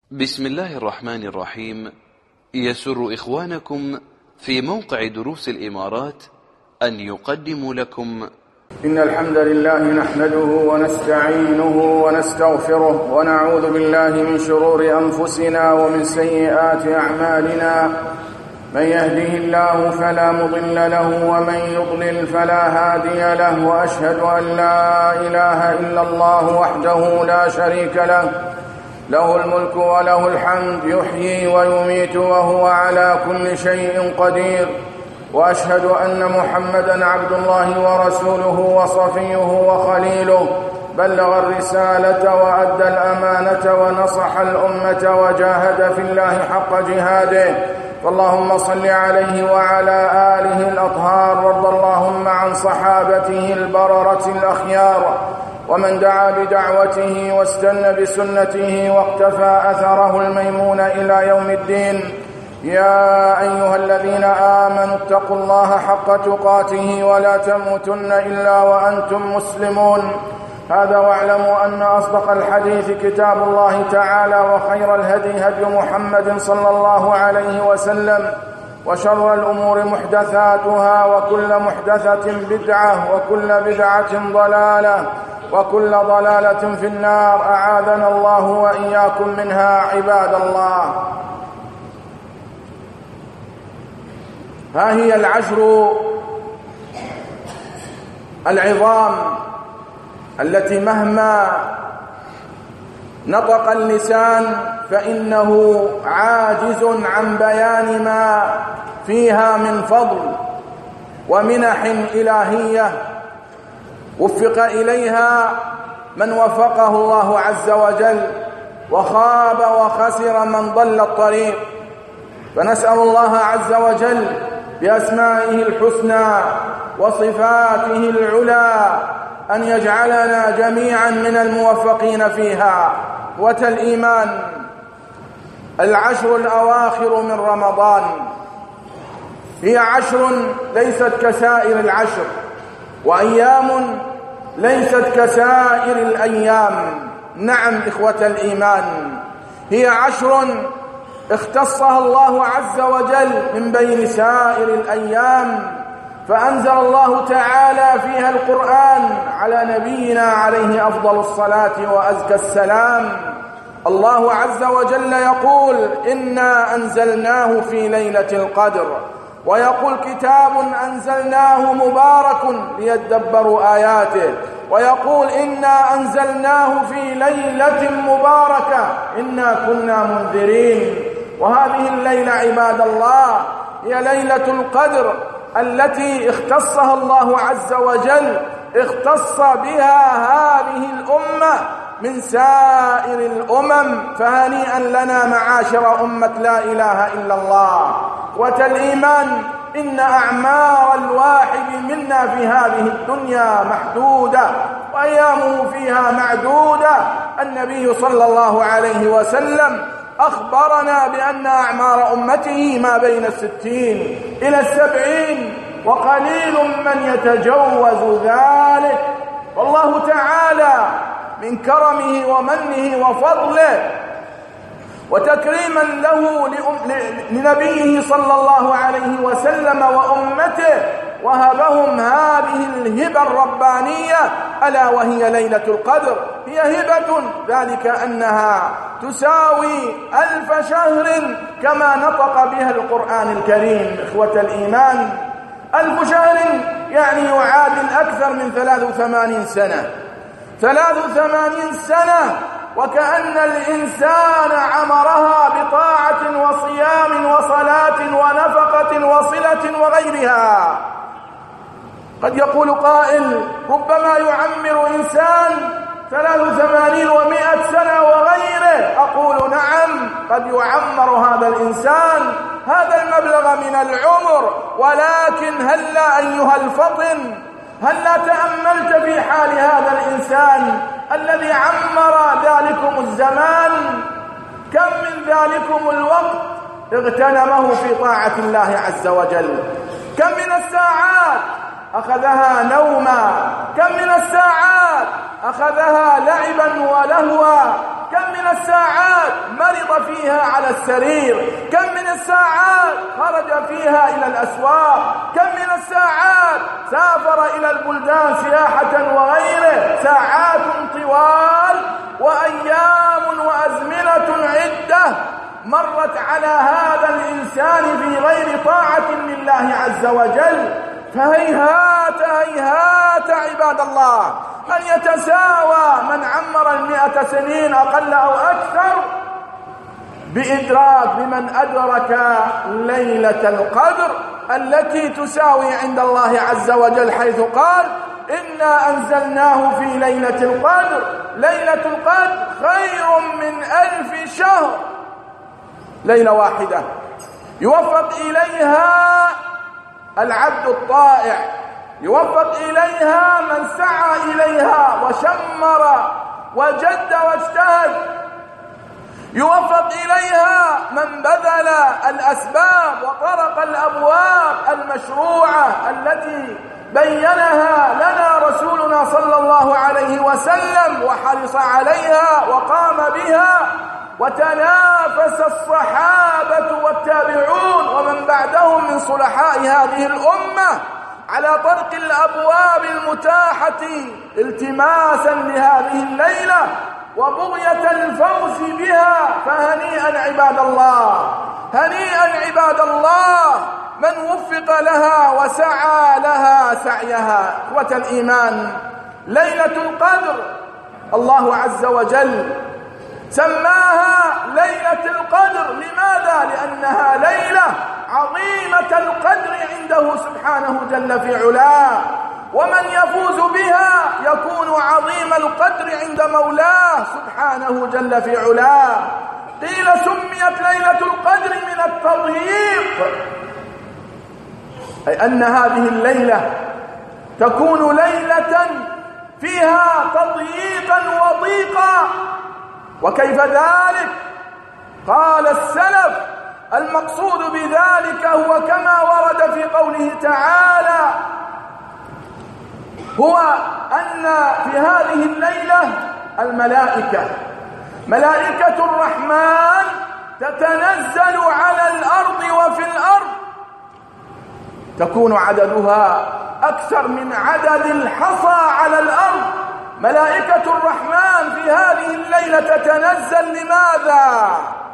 بسم الله الرحمن الرحيم. يسر إخوانكم في موقع دروس الإمارات أن يقدموا لكم إن الحمد لله نحمده ونستعينه ونستغفره ونعوذ بالله من شرور أنفسنا ومن سيئات أعمالنا. من يهده الله فلا مضل له ومن يضلل فلا هادي له، وأشهد أن لا إله إلا الله وحده لا شريك له، له الملك وله الحمد، يحيي ويميت وهو على كل شيء قدير. وأشهد أن محمدًا عبد الله ورسوله وصفيه وخليله، بلغ الرسالة وأدى الأمانة ونصح الأمة وجاهد في الله حق جهاده، فاللهم صل عليه وعلى آله الأطهار، وارض اللهم عن صحابته البررة الأخيار، ومن دعا بدعوته واستنى بسنته واقتفى أثره الميمون إلى يوم الدين. يا أيها الذين آمنوا اتقوا الله حق تقاته ولا تموتن إلا وأنتم مسلمون. هذا واعلموا أن أصدق الحديث كتاب الله تعالى، وخير الهدي هدي محمد صلى الله عليه وسلم، وشر الأمور محدثاتها، وكل محدثة بدعة، وكل بدعة ضلالة، وكل ضلالة في النار، أعاذنا الله وإياكم منها. عباد الله، ها هي العشر العظام التي مهما نطق اللسان فإنه عاجز عن بيان ما فيها من فضل ومنح إلهية وفق إليها من وفقه الله عز وجل، وخاب وخسر من ضل الطريق. فنسأل الله عز وجل بأسمائه الحسنى وصفاته العلى أن يجعلنا جميعا من الموفقين فيها. والإيمان، العشر الأواخر من رمضان هي عشر ليست كسائر العشر، وأيام ليست كسائر الأيام. نعم إخوة الإيمان، هي عشر اختصها الله عز وجل من بين سائر الأيام، فأنزل الله تعالى فيها القرآن على نبينا عليه أفضل الصلاة وأزكى السلام. الله عز وجل يقول: إنا أنزلناه في ليلة القدر، ويقول: كتاب أنزلناه مبارك ليدبروا آياته، ويقول: إنا أنزلناه في ليلة مباركة إنا كنا منذرين. وهذه الليلة عباد الله هي ليلة القدر التي اختصها الله عز وجل، اختص بها هذه الأمة من سائر الأمم، فهنيئا لنا معاشر أمة لا إله إلا الله. والإيمان، إن أعمار الواحد منا في هذه الدنيا محدودة وأيامه فيها معدودة. النبي صلى الله عليه وسلم أخبرنا بأن أعمار أمته ما بين 60 إلى 70، وقليل من يتجوز ذلك. والله تعالى من كرمه ومنه وفضله وتكريما له لنبيه صلى الله عليه وسلم وأمته وهبهم هذه الهبة الربانية، ألا وهي ليلة القدر. هي هبة ذلك أنها تساوي 1000 شهر كما نطق بها القرآن الكريم. إخوة الإيمان، 1000 شهر يعني يعادل أكثر من 83 سنة. 83 سنة، وكأن الإنسان عمرها بطاعة وصيام وصلاة ونفقة وصلة وغيرها. قد يقول قائل: ربما يعمر إنسان 83 و100 سنة وغيره. أقول: نعم، قد يعمر هذا الإنسان هذا المبلغ من العمر، ولكن هلا أيها الفطن، هلا تأملت في حال هذا الإنسان الذي عمر ذلكم الزمان؟ كم من ذلكم الوقت اغتنمه في طاعة الله عز وجل؟ كم من الساعات أخذها نوما؟ كم من الساعات أخذها لعبا ولهوا؟ كم من الساعات مرض فيها على السرير، كم من الساعات خرج فيها إلى الأسواق، كم من الساعات سافر إلى البلدان سياحة وغيره، ساعات طوال وأيام وأزمنة عدة مرت على هذا الإنسان في غير طاعة لله عز وجل. فهيهات هيهات عباد الله أن يتساوى من عمر 100 سنين أقل أو أكثر بمن أدرك ليلة القدر التي تساوي عند الله عز وجل، حيث قال إنا أنزلناه في ليلة القدر. ليلة القدر خير من 1000 شهر، ليلة واحدة يوفق إليها العبد الطائع، يوفق إليها من سعى إليها وشمر وجد واجتهد، يوفق إليها من بذل الأسباب وطرق الأبواب المشروعة التي بينها لنا رسولنا صلى الله عليه وسلم وحرص عليها وقام بها، وتنافس الصحابة والتابعون ومن بعدهم من صلحاء هذه الأمة على طرق الأبواب المتاحة التماسا لهذه الليلة وبغية الفوز بها. فهنيئا عباد الله، هنيئا عباد الله من وفق لها وسعى لها سعيها. إخوة الإيمان، ليلة القدر الله عز وجل سماها ليلة القدر. لماذا؟ لأنها ليلة عظيمة القدر عنده سبحانه جل في علاه، ومن يفوز بها يكون عظيم القدر عند مولاه سبحانه جل في علاه. قيل سميت ليلة القدر من التضييق، أي أن هذه الليلة تكون ليلة فيها تضييقا وضيقا. وكيف ذلك؟ قال السلف المقصود بذلك هو كما ورد في قوله تعالى، هو أن في هذه الليلة الملائكة، ملائكة الرحمن تتنزل على الأرض وفي الأرض، تكون عددها أكثر من عدد الحصى على الأرض. ملائكة الرحمن في هذه الليلة تتنزل. لماذا؟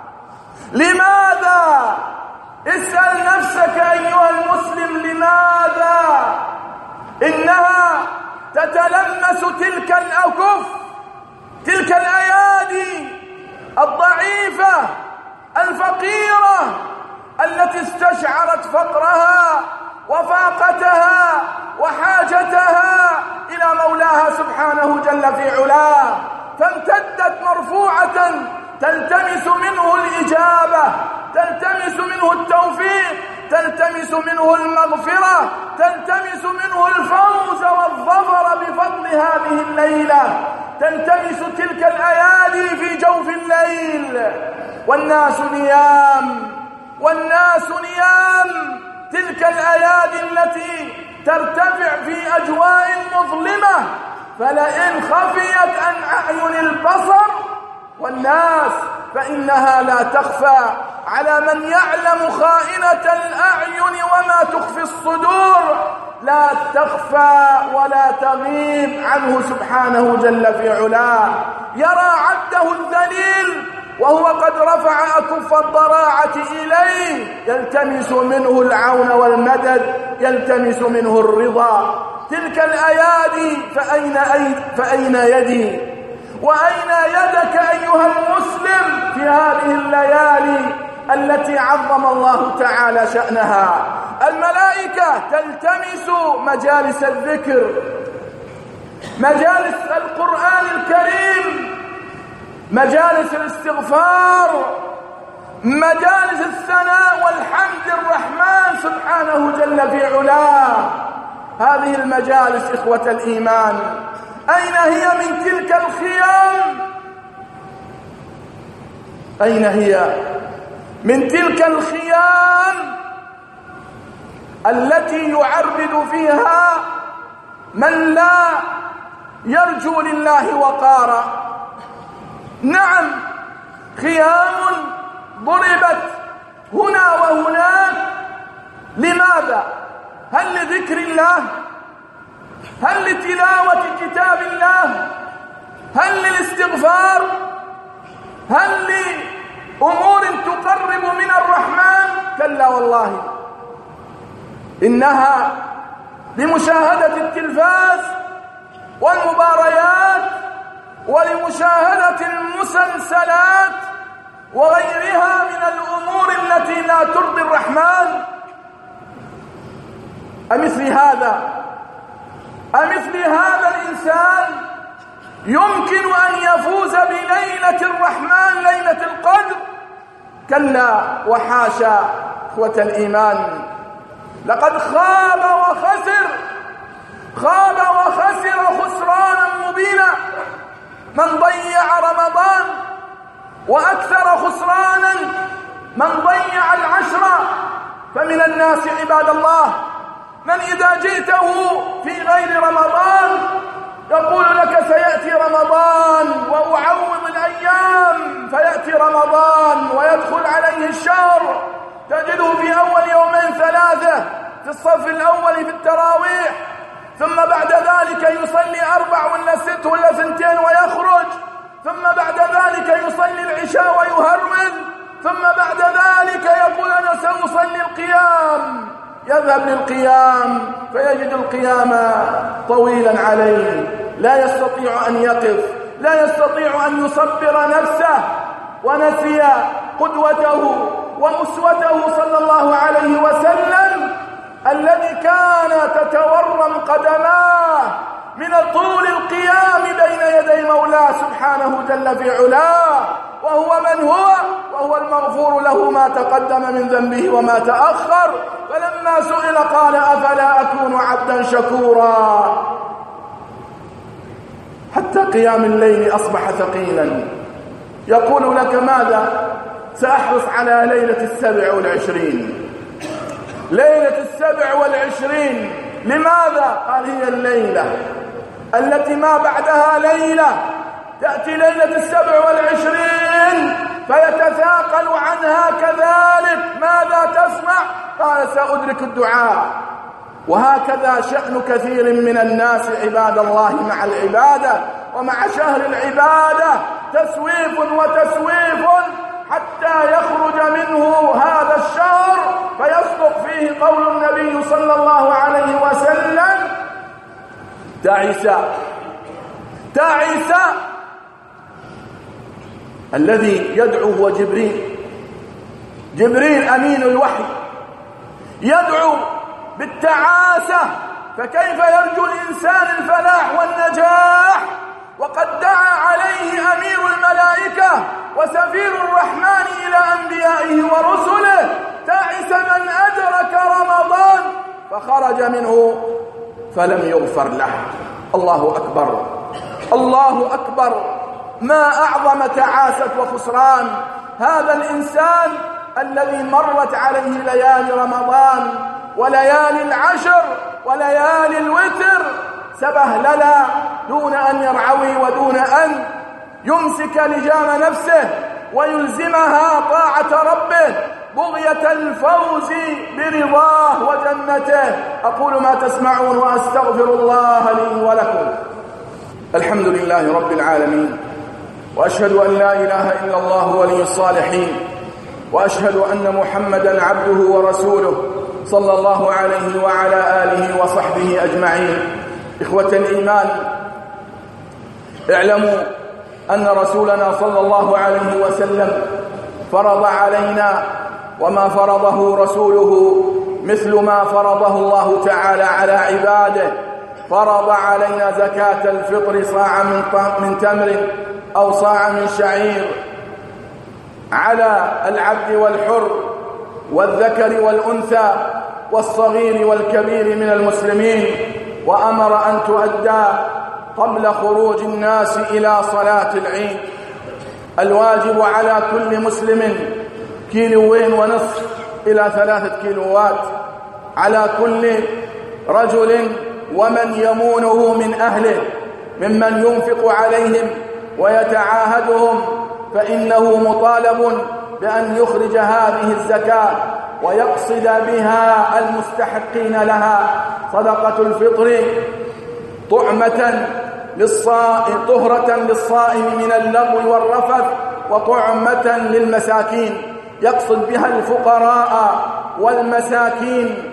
لماذا؟ اسأل نفسك أيها المسلم، لماذا؟ إنها تتلمس تلك الأكف، تلك الأيادي الضعيفة الفقيرة التي استشعرت فقرها وفاقتها وحاجتها إلى مولاها سبحانه جل في علاه، فامتدت مرفوعة تلتمس منه الإجابة، تلتمس منه التوفيق، تلتمس منه المغفرة، تلتمس منه الفوز والظفر بفضل هذه الليلة، تلتمس تلك الأيادي في جوف الليل والناس نيام، والناس نيام. تلك الأيادي التي ترتفع في أجواء مظلمة، فلئن خفيت عن أعين البصر والناس فإنها لا تخفى على من يعلم خائنة الأعين وما تخفي الصدور، لا تخفى ولا تغيب عنه سبحانه جل في علاه. يرى عبده الذليل وهو قد رفع أكف الضراعة إليه، يلتمس منه العون والمدد، يلتمس منه الرضا. تلك الأيادي فأين يدي وأين يدك أيها المسلم في هذه الليالي التي عظم الله تعالى شأنها؟ الملائكة تلتمس مجالس الذكر، مجالس القرآن الكريم، مجالس الاستغفار، مجالس الثناء والحمد الرحمن سبحانه جل في علاه. هذه المجالس إخوة الإيمان أين هي من تلك الخيام؟ أين هي من تلك الخيام التي يعرض فيها من لا يرجو لله وقارا؟ نعم، خيام ضربت هنا وهناك. لماذا؟ هل لذكر الله؟ هل لتلاوة كتاب الله؟ هل للاستغفار؟ هل لأمور تقرب من الرحمن؟ كلا والله، إنها لمشاهدة التلفاز والمباريات ولمشاهدة المسلسلات وغيرها من الأمور التي لا ترضي الرحمن. أمثل هذا الإنسان يمكن أن يفوز بليلة الرحمن ليلة القدر؟ كلا وحاشا. إخوة الإيمان، لقد خاب وخسر خسرانا مبينا من ضيع رمضان، وأكثر خسرانا من ضيع العشر. فمن الناس عباد الله من إذا جئته في غير رمضان يقول لك سيأتي رمضان وأعوض الأيام، فيأتي رمضان ويدخل عليه الشهر، تجده في أول يومين 3 في الصف الأول في التراويح، ثم بعد ذلك يصلي 4 ولا 6 ولا 2 ويخرج، ثم بعد ذلك يصلي العشاء ويهرمل، ثم بعد ذلك يقول أنا سأصلي القيام، يذهب للقيام فيجد القيام طويلا عليه، لا يستطيع أن يقف، لا يستطيع أن يصبر نفسه، ونسي قدوته وأسوته صلى الله عليه وسلم الذي كان تتورم قدماه من طول القيام بين يدي مولاه سبحانه جل في علاه، وهو من هو؟ وهو المغفور له ما تقدم من ذنبه وما تأخر. فلما سئل قال أفلا أكون عبدا شكورا. حتى قيام الليل أصبح ثقيلا. يقول لك ماذا؟ سأحرص على ليلة 27. ليلة 27 لماذا؟ قال هي الليلة التي ما بعدها ليلة. تأتي ليلة 27 فيتثاقل عنها كذلك. ماذا تصنع؟ قال سأدرك الدعاء. وهكذا شأن كثير من الناس عباد الله مع العبادة ومع شهر العبادة، تسويف وتسويف حتى يخرج منه هذا الشهر فيصدق فيه قول النبي صلى الله عليه وسلم: تعس الذي يدعو هو جبريل أمين الوحي يدعو بالتعاسة. فكيف يرجو الإنسان الفلاح والنجاح وقد دعا عليه أمير الملائكة وسفير الرحمن إلى أنبيائه ورسله؟ تعس من أدرك رمضان فخرج منه فلم يغفر له. الله أكبر، الله أكبر. ما أعظم تعاسة وخسران هذا الإنسان الذي مرت عليه ليالي رمضان وليالي العشر وليالي الوتر سبهللا دون أن يرعوي ودون أن يمسك لجام نفسه ويلزمها طاعة ربه بغية الفوز برضاه وجنته. أقول ما تسمعون وأستغفر الله لي ولكم. الحمد لله رب العالمين، وأشهد أن لا إله إلا الله ولي الصالحين، وأشهد أن محمدا عبده ورسوله صلى الله عليه وعلى آله وصحبه أجمعين. إخوة الإيمان، اعلموا أن رسولنا صلى الله عليه وسلم فرض علينا وما فرضه رسوله مثل ما فرضه الله تعالى على عباده. فرض علينا زكاة الفطر صاع من تمر أو صاع من شعير على العبد والحر والذكر والأنثى والصغير والكبير من المسلمين، وأمر أن تؤدى قبل خروج الناس إلى صلاة العيد. الواجب على كل مسلم 1.5 كيلو إلى 3 كيلوات على كل رجل ومن يمونه من أهله ممن ينفق عليهم ويتعاهدهم، فإنه مطالب بأن يخرج هذه الزكاة ويقصد بها المستحقين لها. صدقة الفطر طهرة للصائم من اللغو والرفث وطعمة للمساكين، يقصد بها الفقراء والمساكين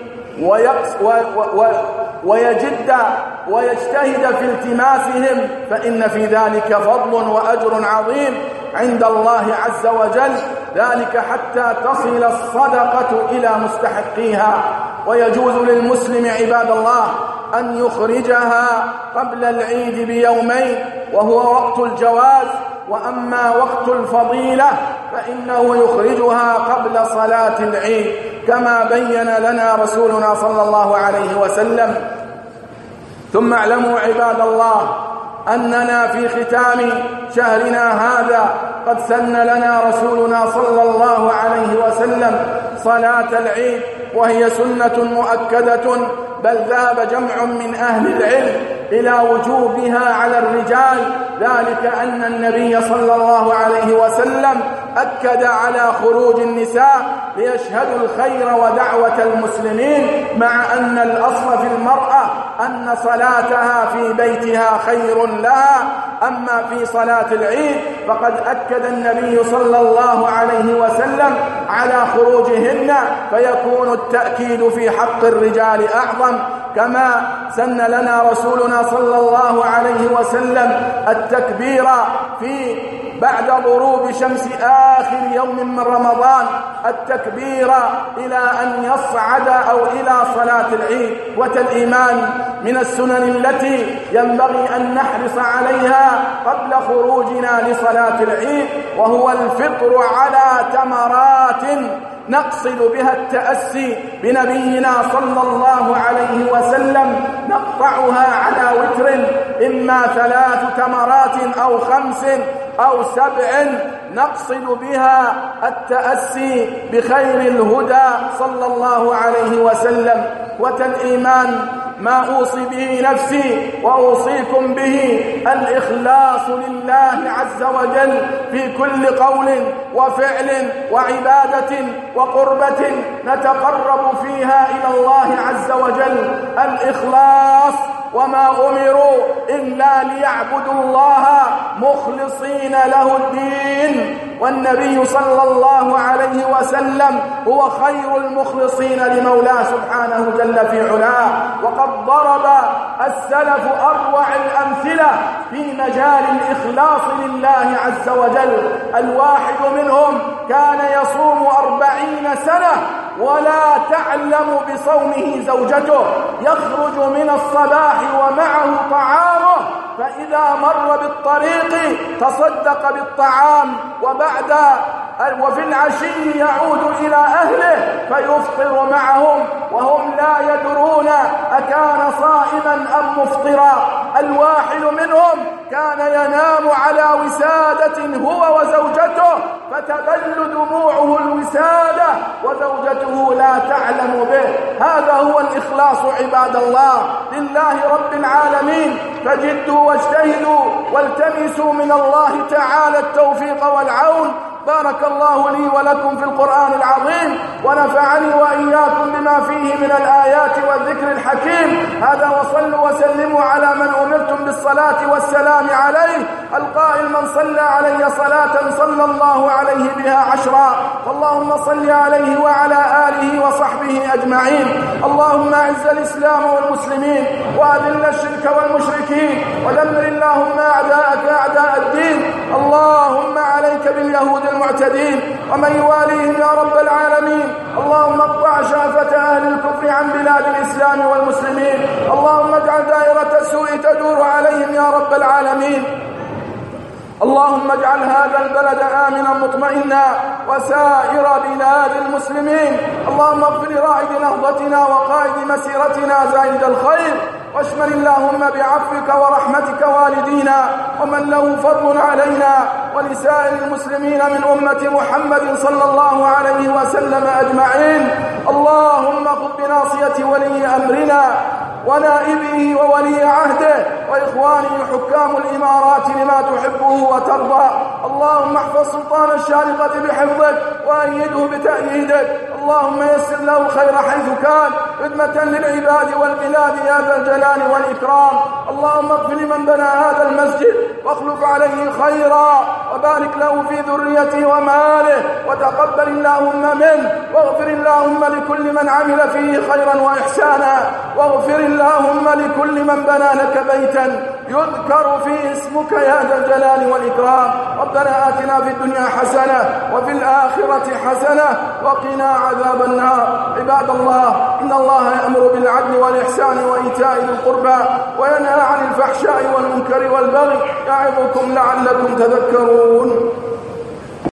ويجد ويجتهد في التماسهم، فإن في ذلك فضل وأجر عظيم عند الله عز وجل، ذلك حتى تصل الصدقة إلى مستحقيها. ويجوز للمسلم عباد الله أن يخرجها قبل العيد بيومين وهو وقت الجواز، وأما وقت الفضيلة فإنه يخرجها قبل صلاة العيد كما بين لنا رسولنا صلى الله عليه وسلم. ثم اعلموا عباد الله أننا في ختام شهرنا هذا قد سن لنا رسولنا صلى الله عليه وسلم صلاة العيد، وهي سنة مؤكدة، بل ذهب جمع من أهل العلم إلى وجوبها على الرجال، ذلك أن النبي صلى الله عليه وسلم أكد على خروج النساء ليشهدوا الخير ودعوة المسلمين، مع أن الأصل في المرأة أن صلاتها في بيتها خير لها. أما في صلاة العيد فقد أكد النبي صلى الله عليه وسلم على خروجهن، فيكون التأكيد في حق الرجال أعظم، كما سن لنا رسولنا صلى الله عليه وسلم التكبير بعد غروب شمس آخر يوم من رمضان، التكبير إلى أن يصعد أو إلى صلاة العيد. والإيمان من السنن التي ينبغي أن نحرص عليها قبل خروجنا لصلاة العيد، وهو الفطر على تمرات نقصد بها التأسي بنبينا صلى الله عليه وسلم، نقطعها على وتر، إما 3 تمرات أو 5 أو 7، نقصد بها التأسي بخير الهدى صلى الله عليه وسلم. والإيمان ما أوصي به نفسي وأوصيكم به الإخلاص لله عز وجل في كل قول وفعل وعبادة وقربة نتقرب فيها إلى الله عز وجل، الإخلاص. وما أمروا إلا ليعبدوا الله مخلصين له الدين، والنبي صلى الله عليه وسلم هو خير المخلصين لمولاه سبحانه جل في علاه. وقد ضرب السلف أروع الأمثلة في مجال الإخلاص لله عز وجل. الواحد منهم كان يصوم 40 سنة ولا تعلم بصومه زوجته، يخرج من الصباح ومعه طعامه، فإذا مر بالطريق تصدق بالطعام، وفي العشي يعود إلى أهله فيفطر معهم وهم لا يدرون أكان صائما أم مفطرا. الواحد منهم كان ينام على وسادة هو وزوجته فتبل دموعه الوسادة وزوجته لا تعلم به. هذا هو الإخلاص عباد الله لله رب العالمين. فجدوا واجتهدوا والتمسوا من الله تعالى التوفيق والعون. بارك الله لي ولكم في القرآن العظيم، ونفعني وإياكم بما فيه من الآيات والذكر الحكيم. هذا وصلوا وسلموا على من أمرتم بالصلاة والسلام عليه، القائل من صلى علي صلاة صلى الله عليه بها 10. اللهم صل عليه وعلى آله وصحبه أجمعين. اللهم أعز الإسلام والمسلمين وأذل الشرك والمشركين ودمر اللهم أعداءك أعداء الدين. اللهم عليك باليهود المعتدين ومن يواليهم يا رب العالمين. اللهم اقطع شافة أهل الكفر عن بلاد الإسلام والمسلمين. اللهم اجعل دائرة السوء تدور عليهم يا رب العالمين. اللهم اجعل هذا البلد آمنا مطمئنا وسائر بلاد المسلمين. اللهم اغفر لرائد نهضتنا وقائد مسيرتنا زائد الخير، واشمل اللهم بعفوك ورحمتك والدينا ومن له فضل علينا ولسائر المسلمين من أمة محمد صلى الله عليه وسلم أجمعين. اللهم خذ بناصية ولي أمرنا ونائبه وولي عهده وإخوانه حكام الإمارات لما تحبه وترضى. اللهم احفظ سلطان الشارقة بحفظك وأيده بتأييدك. اللهم يسر له الخير حيث كان خدمة للعباد والبلاد يا ذا الجلال والإكرام. اللهم اغفر لمن بنى هذا المسجد واخلف عليه خيرا وبارك له في ذريته وماله وتقبل اللهم منه، واغفر اللهم لكل من عمل فيه خيرا وإحسانا، واغفر اللهم لكل من بنى لك بيتا يذكر فيه اسمك يا ذا الجلال والإكرام. ربنا آتنا في الدنيا حسنة وفي الآخرة حسنة وقنا عذاب النار. عباد الله، إن الله يأمر بالعدل والإحسان وإيتاء ذي القربى وينهى عن الفحشاء والمنكر والبغي يعظكم لعلكم تذكرون.